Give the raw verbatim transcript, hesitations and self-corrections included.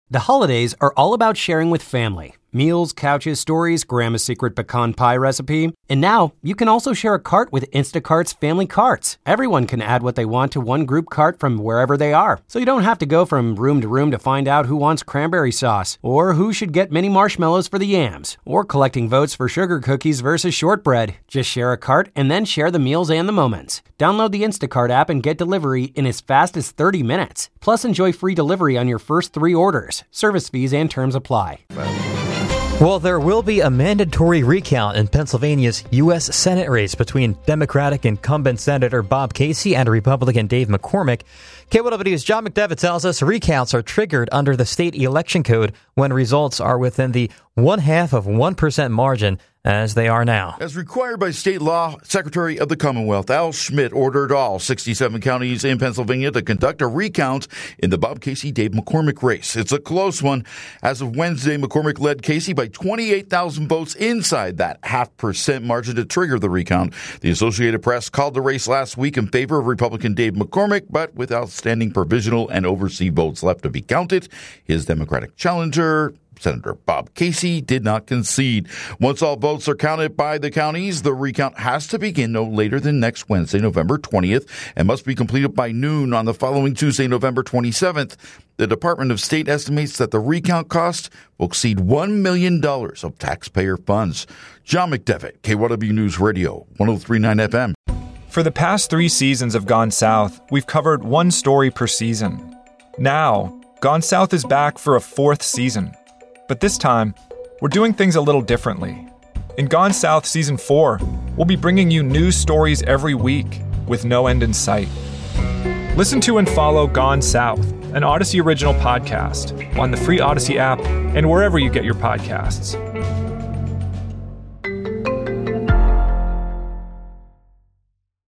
The holidays are all about sharing with family. Meals, couches, stories, Grandma's secret pecan pie recipe. And now, you can also share a cart with Instacart's Family Carts. Everyone can add what they want to one group cart from wherever they are. So you don't have to go from room to room to find out who wants cranberry sauce, or who should get mini marshmallows for the yams, or collecting votes for sugar cookies versus shortbread. Just share a cart and then share the meals and the moments. Download the Instacart app and get delivery in as fast as thirty minutes. Plus, enjoy free delivery on your first three orders. Service fees and terms apply. Well, there will be a mandatory recount in Pennsylvania's U S Senate race between Democratic incumbent Senator Bob Casey and Republican Dave McCormick. K W W's John McDevitt tells us recounts are triggered under the state election code when results are within the one-half of one percent margin, as they are now. As required by state law, Secretary of the Commonwealth Al Schmidt ordered all sixty-seven counties in Pennsylvania to conduct a recount in the Bob Casey-Dave McCormick race. It's a close one. As of Wednesday, McCormick led Casey by twenty-eight thousand votes inside that half percent margin to trigger the recount. The Associated Press called the race last week in favor of Republican Dave McCormick, but with outstanding provisional and overseas votes left to be counted, his Democratic challenger, Senator Bob Casey, did not concede. Once all votes are counted by the counties, the recount has to begin no later than next Wednesday, November twentieth, and must be completed by noon on the following Tuesday, November twenty-seventh. The Department of State estimates that the recount cost will exceed one million dollars of taxpayer funds. John McDevitt, K W W News Radio, one oh three point nine F M. For the past three seasons of Gone South, we've covered one story per season. Now, Gone South is back for a fourth season. But this time, we're doing things a little differently. In Gone South Season four, we'll be bringing you news stories every week with no end in sight. Listen to and follow Gone South, an Odyssey original podcast, on the free Odyssey app and wherever you get your podcasts.